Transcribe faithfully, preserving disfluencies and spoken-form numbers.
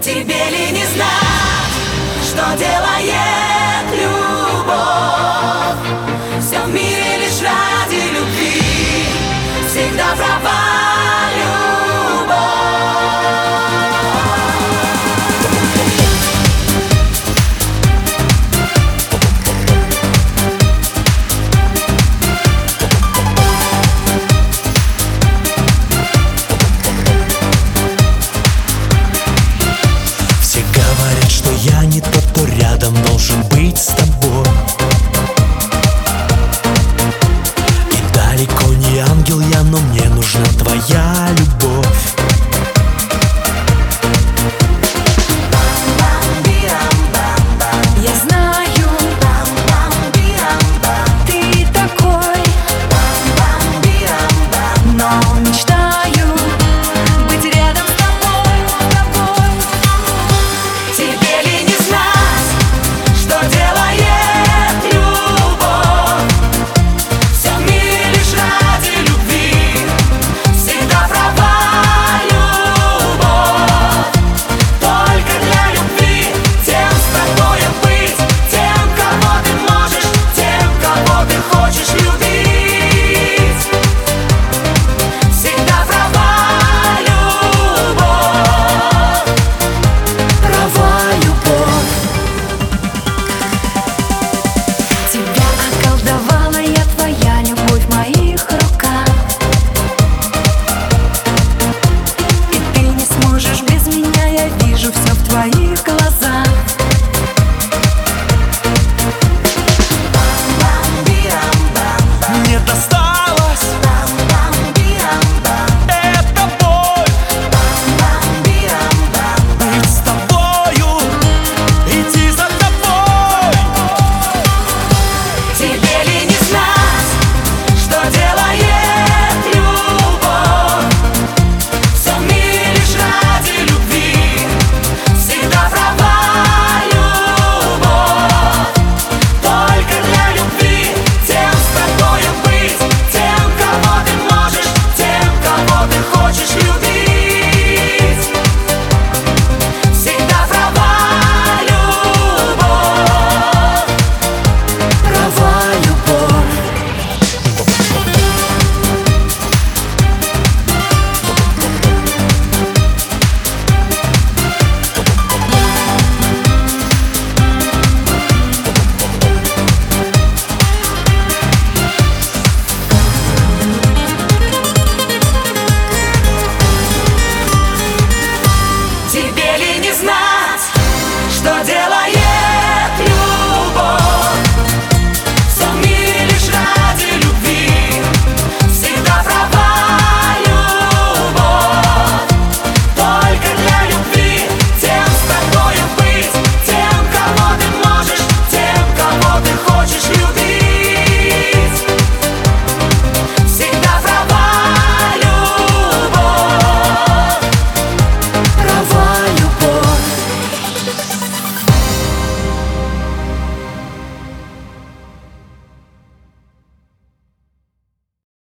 Тебе ли не знать, что делает любовь? Все в мире лишь ради любви, всегда права я не тот, кто рядом должен быть с тобой. И далеко не ангел я, но мне нужна твоя любовь. Я знаю, ты такой, но мечтаю быть рядом с тобой, с тобой. Тебе ли не знать, что делает любовь? Все в мире лишь ради любви, всегда права любовь. Только для любви, тем с тобой быть, тем, кого ты можешь, тем, кого ты хочешь любить. Всегда права любовь, права любовь. Тебя околдовала я, твоя любовь в моих руках. И ты не сможешь без меня, я вижу все в твоих глазах. Мне досталось эта боль. Быть с тобою, идти за тобой. Тебе ли не знать, что делает любовь? Все в мире лишь ради любви, всегда права любовь. Только для любви, тем с тобой быть, тем, кого ты можешь, тем, кого ты хочешь любить. Всегда права любовь, права любовь. Тебе ли не знать, что делать?